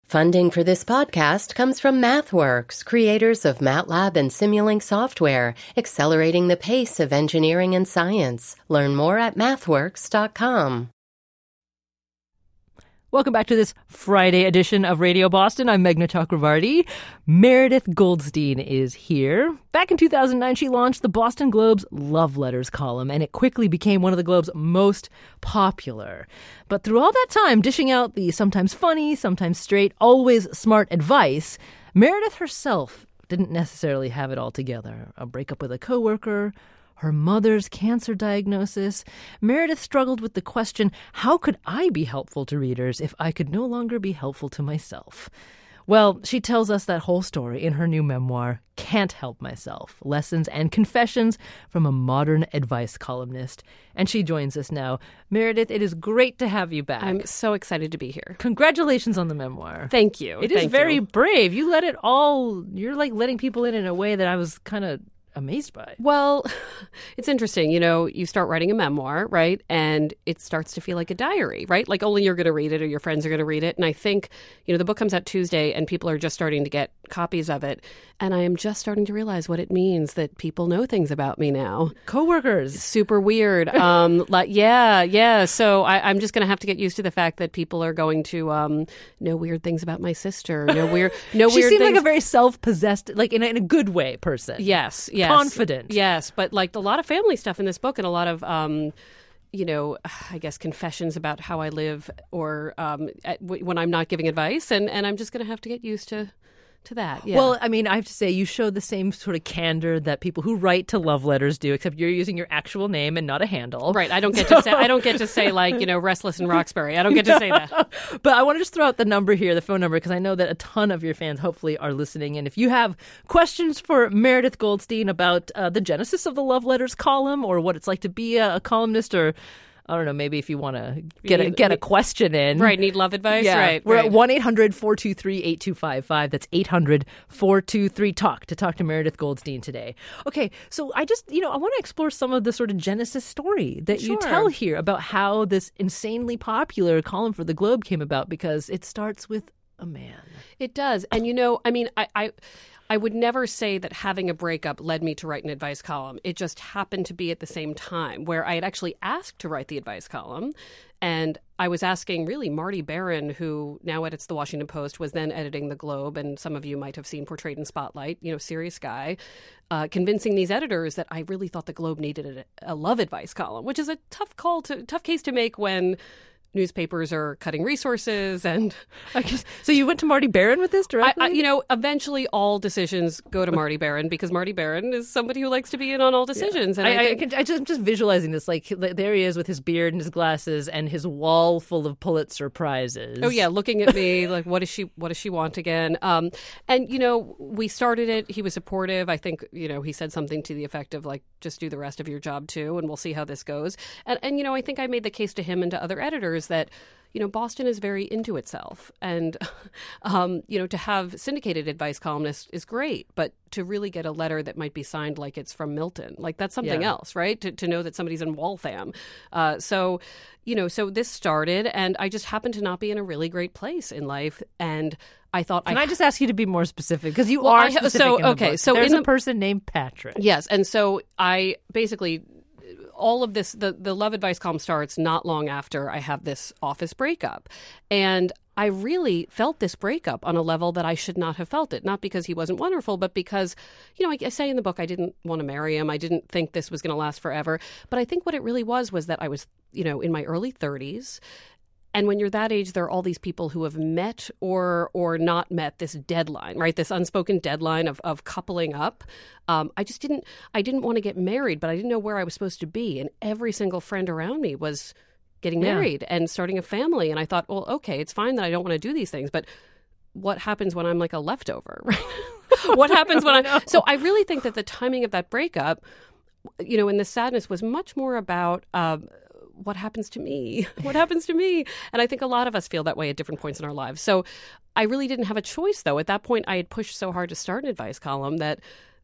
Funding for this podcast comes from MathWorks, creators of MATLAB and Simulink software, accelerating the pace of engineering and science. Learn more at mathworks.com. Welcome back to this Friday edition of Radio Boston. I'm Meghna Chakravarti. Meredith Goldstein is here. Back in 2009, she launched the Boston Globe's Love Letters column, and it quickly became one of the Globe's most popular. But through all that time, dishing out the sometimes funny, sometimes straight, always smart advice, Meredith herself didn't necessarily have it all together. A breakup with a coworker, her mother's cancer diagnosis. Meredith struggled with the question, how could I be helpful to readers if I could no longer be helpful to myself? Well, she tells us that whole story in her new memoir, Can't Help Myself, Lessons and Confessions from a Modern Advice Columnist. And she joins us now. Meredith, it is great to have you back. I'm so excited to be here. Congratulations on the memoir. Thank you. It is very brave. You let it all, you're like letting people in a way that I was kind of amazed by. Well, it's interesting. You know, you start writing a memoir, right? And it starts to feel like a diary, right? Like only you're going to read it or your friends are going to read it. And I think, you know, the book comes out Tuesday and people are just starting to get copies of it. And I am just starting to realize what it means that people know things about me now. Coworkers. Super weird. Yeah. So I'm just going to have to get used to the fact that people are going to know weird things about my sister. She seemed like a very self-possessed, like in a good way person. Yes. Confident. Yes, but like a lot of family stuff in this book and a lot of, I guess confessions about how I live or when I'm not giving advice. And I'm just going to have to get used to that. Yeah. Well, I mean, I have to say you show the same sort of candor that people who write to love letters do, except you're using your actual name and not a handle. Right. I don't get to say like, Restless in Roxbury. I don't get to say that. But I want to just throw out the number here, the phone number, because I know that a ton of your fans hopefully are listening. And if you have questions for Meredith Goldstein about the genesis of the Love Letters column or what it's like to be a columnist, or I don't know, maybe if you want to get a question in. Right, need love advice? Yeah. Right. We're at 1-800-423-8255. That's 800-423-TALK to talk to Meredith Goldstein today. Okay, so I just, I want to explore some of the sort of genesis story that you tell here about how this insanely popular column for the Globe came about, because it starts with a man. It does. And, I would never say that having a breakup led me to write an advice column. It just happened to be at the same time where I had actually asked to write the advice column. And I was asking really Marty Baron, who now edits the Washington Post, was then editing the Globe. And some of you might have seen Portrayed in Spotlight, serious guy, convincing these editors that I really thought the Globe needed a love advice column, which is a tough case to make when newspapers are cutting resources. And so you went to Marty Baron with this directly? Eventually all decisions go to Marty Baron, because Marty Baron is somebody who likes to be in on all decisions. Yeah. And I'm just visualizing this, like there he is with his beard and his glasses and his wall full of Pulitzer prizes. Oh yeah, looking at me like, what does she want again? We started it. He was supportive. I think he said something to the effect of like, just do the rest of your job too, and we'll see how this goes. And I think I made the case to him and to other editors that Boston is very into itself, and to have syndicated advice columnists is great, but to really get a letter that might be signed like it's from Milton, like that's something else, right? To know that somebody's in Waltham. So this started, and I just happened to not be in a really great place in life, and I thought, Can I just ask you to be more specific? Because you are specific in the book. So there's a person named Patrick. Yes, and so I basically, all of this, the love advice column starts not long after I have this office breakup. And I really felt this breakup on a level that I should not have felt it. Not because he wasn't wonderful, but because, I say in the book, I didn't want to marry him. I didn't think this was going to last forever. But I think what it really was that I was, in my early 30s. And when you're that age, there are all these people who have met or not met this deadline, right? This unspoken deadline of coupling up. I didn't want to get married, but I didn't know where I was supposed to be. And every single friend around me was getting married and starting a family. And I thought, well, okay, it's fine that I don't want to do these things, but what happens when I'm like a leftover, right? What happens when So I really think that the timing of that breakup, and the sadness was much more about what happens to me? What happens to me? And I think a lot of us feel that way at different points in our lives. So I really didn't have a choice, though. At that point, I had pushed so hard to start an advice column that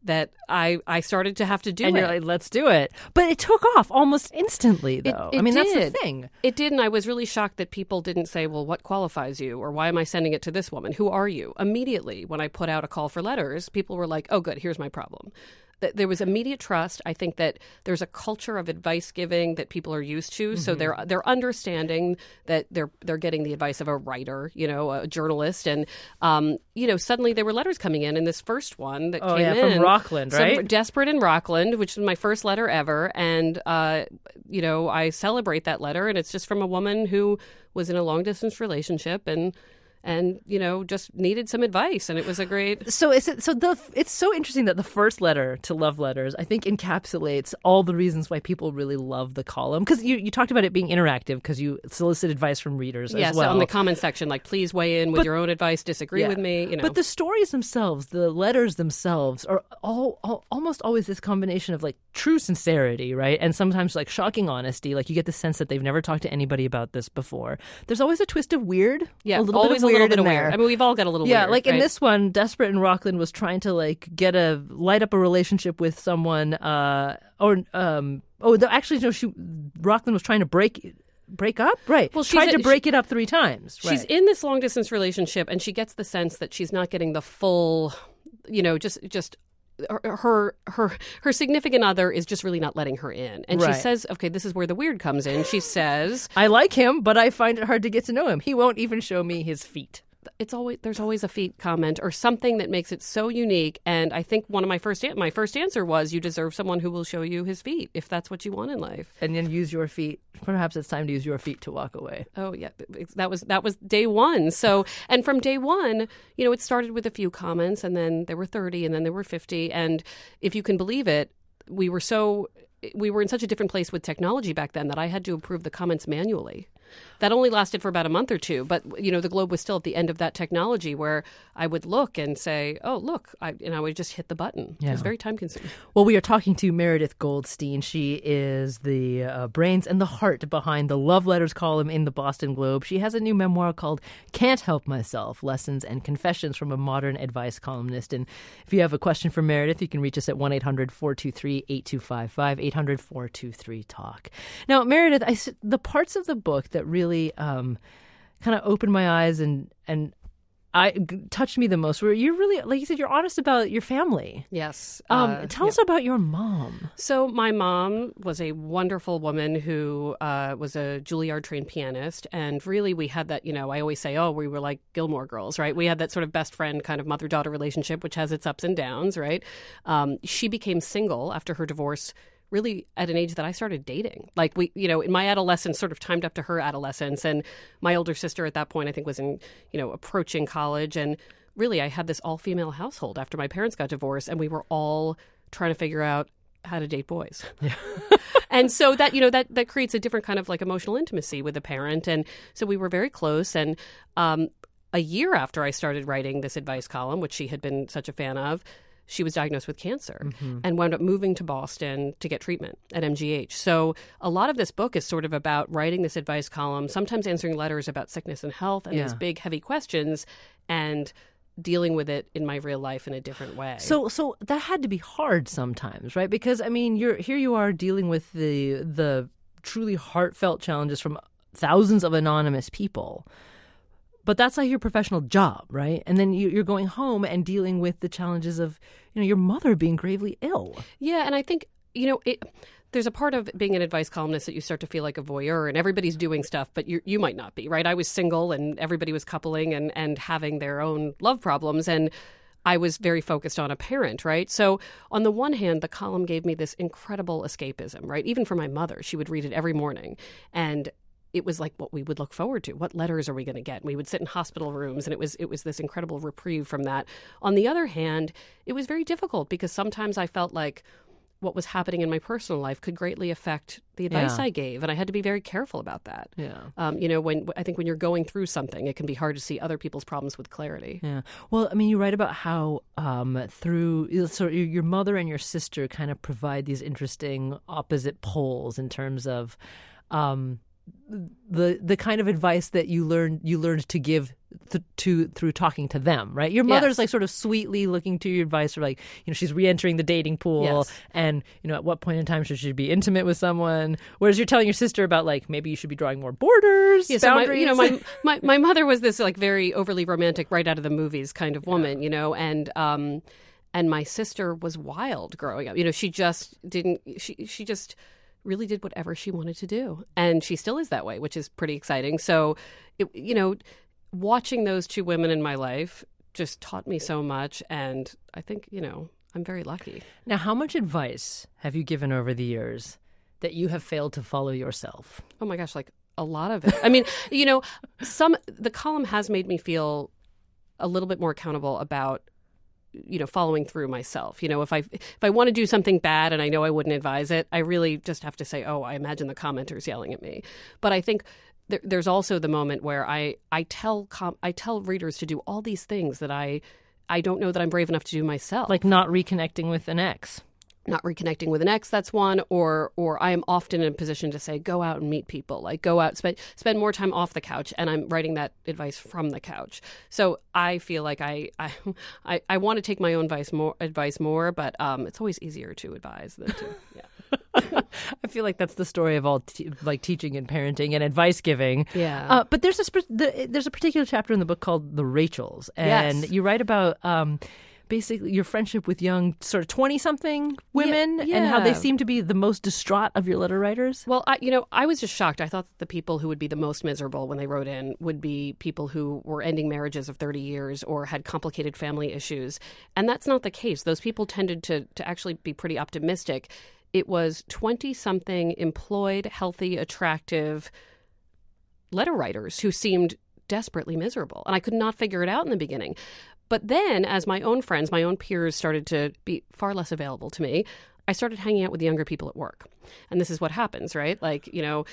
that I started to have to do and it. you're like, let's do it. But it took off almost instantly, though. It I mean, did. that's the thing. It did, and I was really shocked that people didn't say, well, what qualifies you? Or why am I sending it to this woman? Who are you? Immediately, when I put out a call for letters, people were like, oh, good, here's my problem. There was immediate trust. I think that there's a culture of advice giving that people are used to, so they're understanding that they're getting the advice of a writer, a journalist, and suddenly there were letters coming in. And this first one that came in from Rockland, right? Desperate in Rockland, which was my first letter ever, and I celebrate that letter, and it's just from a woman who was in a long distance relationship and just needed some advice, and it was a great. So it's so interesting that the first letter to Love Letters, I think, encapsulates all the reasons why people really love the column. Because you talked about it being interactive because you solicit advice from readers as well. On the comment section, like, please weigh in with your own advice, disagree with me. But the stories themselves, the letters themselves, are almost always this combination of like true sincerity, right, and sometimes like shocking honesty. Like you get the sense that they've never talked to anybody about this before. There's always a twist of weird, yeah, a little bit of weird. A little bit of there. weird. I mean, we've all got a little weird. Yeah, like in this one, Desperate in Rockland was trying to like light up a relationship with someone, Rockland was trying to break up, right? Well, tried to break it up 3 times. Right. She's in this long distance relationship, and she gets the sense that she's not getting the full, just. Her significant other is just really not letting her in. And she says, okay, this is where the weird comes in. She says, I like him, but I find it hard to get to know him. He won't even show me his feet. There's always a feet comment or something that makes it so unique. And I think one of my first answer was, you deserve someone who will show you his feet if that's what you want in life. And then use your feet. Perhaps it's time to use your feet to walk away. Oh yeah, that was day one. So, and from day one, it started with a few comments, and then there were 30, and then there were 50, and if you can believe it, we were in such a different place with technology back then that I had to approve the comments manually. That only lasted for about a month or two, but the Globe was still at the end of that technology where I would look and say, "Oh, look," and I would just hit the button. Yeah. It was very time consuming. Well, we are talking to Meredith Goldstein. She is the brains and the heart behind the Love Letters column in the Boston Globe. She has a new memoir called "Can't Help Myself: Lessons and Confessions from a Modern Advice Columnist." And if you have a question for Meredith, you can reach us at 1-800-423-8255, 800-423-TALK. Now, Meredith, the parts of the book that really kind of opened my eyes and touched me the most were you're really, like you said, you're honest about your family. Yes. Tell us about your mom. So my mom was a wonderful woman who was a Juilliard-trained pianist. And really we had that, I always say, we were like Gilmore Girls, right? We had that sort of best friend kind of mother-daughter relationship, which has its ups and downs, right? She became single after her divorce really at an age that I started dating. Like in my adolescence, sort of timed up to her adolescence. And my older sister at that point, I think, was in, approaching college. And really, I had this all-female household after my parents got divorced, and we were all trying to figure out how to date boys. Yeah. And so that, that creates a different kind of like emotional intimacy with a parent. And so we were very close. And a year after I started writing this advice column, which she had been such a fan of, she was diagnosed with cancer and wound up moving to Boston to get treatment at MGH. So a lot of this book is sort of about writing this advice column, sometimes answering letters about sickness and health and these big, heavy questions, and dealing with it in my real life in a different way. So that had to be hard sometimes, right? Because, I mean, you are dealing with the truly heartfelt challenges from thousands of anonymous people. But that's like your professional job, right? And then you're going home and dealing with the challenges of, your mother being gravely ill. Yeah, and I think, there's a part of being an advice columnist that you start to feel like a voyeur, and everybody's doing stuff, but you might not be, right? I was single, and everybody was coupling and having their own love problems, and I was very focused on a parent, right? So on the one hand, the column gave me this incredible escapism, right? Even for my mother, she would read it every morning, and it was like what we would look forward to. What letters are we going to get? We would sit in hospital rooms, and it was this incredible reprieve from that. On the other hand, it was very difficult because sometimes I felt like what was happening in my personal life could greatly affect the advice I gave, and I had to be very careful about that. Yeah. When you're going through something, it can be hard to see other people's problems with clarity. Yeah. Well, I mean, you write about how your mother and your sister kind of provide these interesting opposite poles in terms of the kind of advice that you learned to give through talking to them, right? Your mother's Yes. like sort of sweetly looking to your advice, or like, she's re-entering the dating pool, Yes. and at what point in time should she be intimate with someone? Whereas you're telling your sister about like maybe you should be drawing more borders, Yeah, so boundaries. my mother was this like very overly romantic, right out of the movies kind of woman, and my sister was wild growing up. She just didn't. She just really did whatever she wanted to do, and she still is that way, which is pretty exciting. So, watching those two women in my life just taught me so much, and I think I'm very lucky. Now, how much advice have you given over the years that you have failed to follow yourself? Oh my gosh, like a lot of it. I mean, the column has made me feel a little bit more accountable about following through myself. If I want to do something bad and I know I wouldn't advise it, I really just have to say, oh, I imagine the commenters yelling at me. But I think there's also the moment where I tell readers to do all these things that I don't know that I'm brave enough to do myself. Like not reconnecting with an ex. Not reconnecting with an ex, that's one, or I am often in a position to say, go out and meet people, like go out, spend more time off the couch, and I'm writing that advice from the couch. So I feel like I want to take my own advice more, but it's always easier to advise than to, yeah. I feel like that's the story of all teaching and parenting and advice giving. Yeah. But there's a particular chapter in the book called The Rachels, and Yes. you write about basically your friendship with young sort of 20-something women and how they seem to be the most distraught of your letter writers. Well, I was just shocked. I thought that the people who would be the most miserable when they wrote in would be people who were ending marriages of 30 years or had complicated family issues. And that's not the case. Those people tended to actually be pretty optimistic. It was 20-something employed, healthy, attractive letter writers who seemed desperately miserable. And I could not figure it out in the beginning. But then, as my own friends, my own peers started to be far less available to me, I started hanging out with the younger people at work. And this is what happens, right? Like,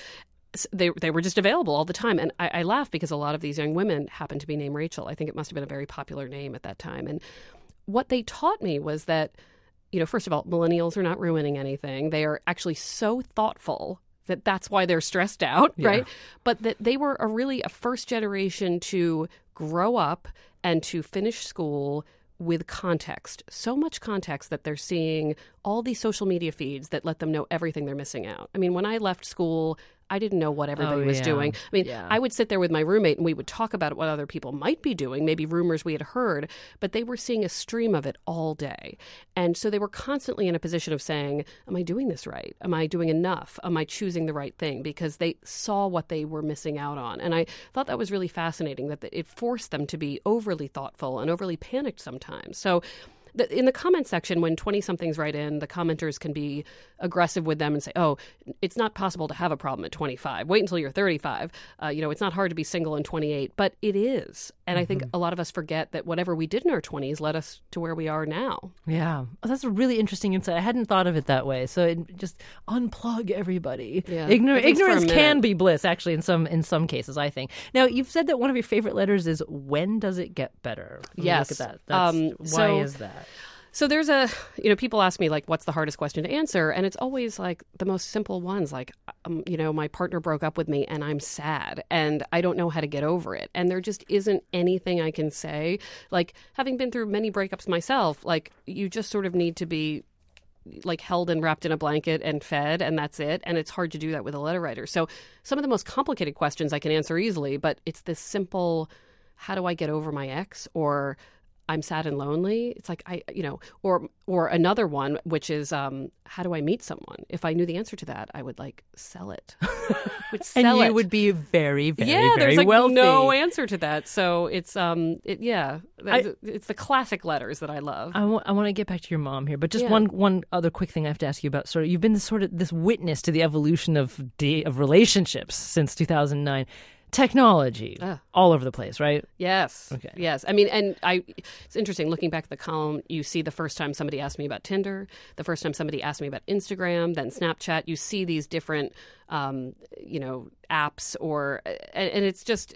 they were just available all the time. And I laugh because a lot of these young women happened to be named Rachel. I think it must have been a very popular name at that time. And what they taught me was that, first of all, millennials are not ruining anything. They are actually so thoughtful that's why they're stressed out, right? But that they were a first generation to grow up and to finish school with context. So much context that they're seeing all these social media feeds that let them know everything they're missing out. I mean, when I left school, I didn't know what everybody was doing. I mean, I would sit there with my roommate and we would talk about what other people might be doing, maybe rumors we had heard, but they were seeing a stream of it all day. And so they were constantly in a position of saying, am I doing this right? Am I doing enough? Am I choosing the right thing? Because they saw what they were missing out on. And I thought that was really fascinating, that it forced them to be overly thoughtful and overly panicked sometimes. So in the comment section, when 20-somethings write in, the commenters can be aggressive with them and say, oh, it's not possible to have a problem at 25. Wait until you're 35. It's not hard to be single in 28. But it is. And I think a lot of us forget that whatever we did in our 20s led us to where we are now. Yeah. Oh, that's a really interesting insight. I hadn't thought of it that way. So just unplug everybody. Yeah. Ignorance can be bliss, actually, in some cases, I think. Now, you've said that one of your favorite letters is, when does it get better? Yes. Look at that. Why is that? So there's people ask me, like, what's the hardest question to answer? And it's always, like, the most simple ones, like, my partner broke up with me and I'm sad and I don't know how to get over it. And there just isn't anything I can say. Like, having been through many breakups myself, like, you just sort of need to be, like, held and wrapped in a blanket and fed, and that's it. And it's hard to do that with a letter writer. So some of the most complicated questions I can answer easily, but it's this simple, how do I get over my ex? Or I'm sad and lonely. It's like, or another one, which is, how do I meet someone? If I knew the answer to that, I would, like, sell it. And you would be very, very, very there's, like, wealthy. no answer to that. So it's, it's the classic letters that I love. I want to get back to your mom here, but just one other quick thing I have to ask you about. So you've been this witness to the evolution of relationships since 2009. Technology all over the place, right? Yes. Okay. Yes. I mean, it's interesting looking back at the column. You see the first time somebody asked me about Tinder, the first time somebody asked me about Instagram, then Snapchat. You see these different, apps, and it's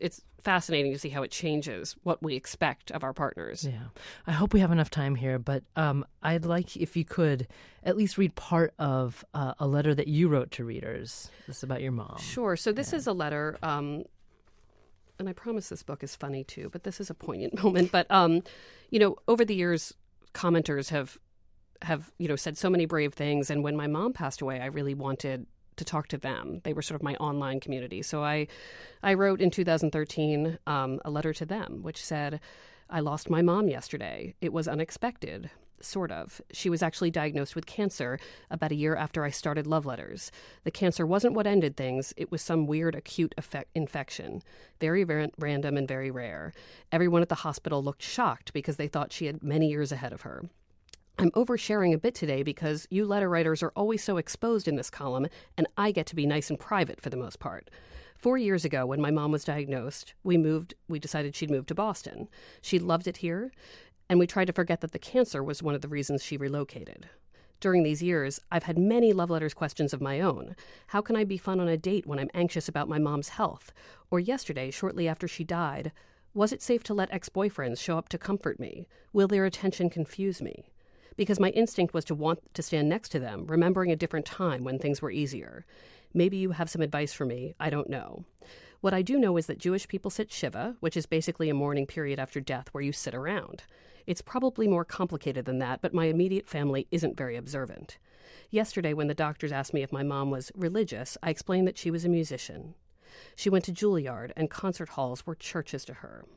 fascinating to see how it changes what we expect of our partners. Yeah. I hope we have enough time here, but I'd like if you could at least read part of a letter that you wrote to readers. This is about your mom. Sure. So this is a letter, and I promise this book is funny too, but this is a poignant moment. But, over the years, commenters have said so many brave things. And when my mom passed away, I really wanted to talk to them. They were sort of my online community. So I wrote in 2013 a letter to them, which said, I lost my mom yesterday. It was unexpected, sort of. She was actually diagnosed with cancer about a year after I started Love Letters. The cancer wasn't what ended things. It was some weird acute infection, very random and very rare. Everyone at the hospital looked shocked because they thought she had many years ahead of her. I'm oversharing a bit today because you letter writers are always so exposed in this column, and I get to be nice and private for the most part. 4 years ago, when my mom was diagnosed, we decided she'd move to Boston. She loved it here, and we tried to forget that the cancer was one of the reasons she relocated. During these years, I've had many love letters questions of my own. How can I be fun on a date when I'm anxious about my mom's health? Or yesterday, shortly after she died, was it safe to let ex-boyfriends show up to comfort me? Will their attention confuse me? Because my instinct was to want to stand next to them, remembering a different time when things were easier. Maybe you have some advice for me. I don't know. What I do know is that Jewish people sit Shiva, which is basically a mourning period after death where you sit around. It's probably more complicated than that, but my immediate family isn't very observant. Yesterday, when the doctors asked me if my mom was religious, I explained that she was a musician. She went to Juilliard, and concert halls were churches to her.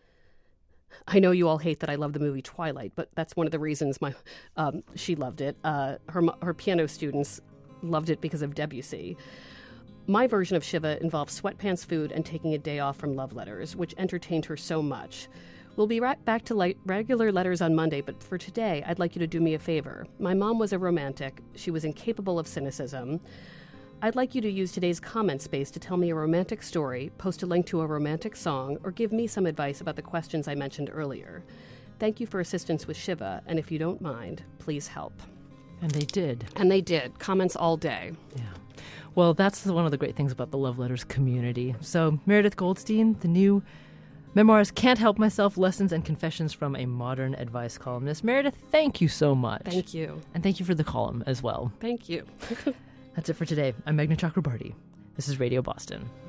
I know you all hate that I love the movie Twilight, but that's one of the reasons she loved it. Her piano students loved it because of Debussy. My version of Shiva involves sweatpants food and taking a day off from Love Letters, which entertained her so much. We'll be right back to regular letters on Monday, but for today, I'd like you to do me a favor. My mom was a romantic. She was incapable of cynicism. I'd like you to use today's comment space to tell me a romantic story, post a link to a romantic song, or give me some advice about the questions I mentioned earlier. Thank you for assistance with Shiva, and if you don't mind, please help. And they did. And they did. Comments all day. Yeah. Well, that's one of the great things about the Love Letters community. So, Meredith Goldstein, the new memoirs, Can't Help Myself, Lessons and Confessions from a Modern Advice Columnist. Meredith, thank you so much. Thank you. And thank you for the column as well. Thank you. That's it for today. I'm Meghna Chakrabarti. This is Radio Boston.